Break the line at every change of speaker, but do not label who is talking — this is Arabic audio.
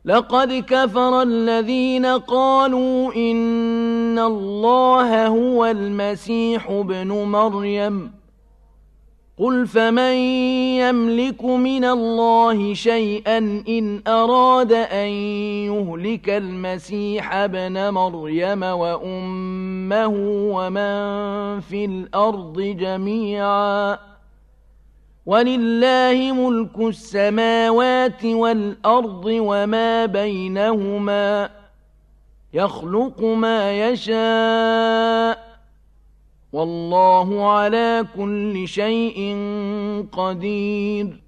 لقد كفر الذين قالوا إن الله هو المسيح ابن مريم قل فمن يملك من الله شيئا إن أراد أن يهلك المسيح ابن مريم وأمه ومن في الأرض جميعا ولله ملك السماوات والأرض وما بينهما يخلق ما يشاء والله على كل شيء قدير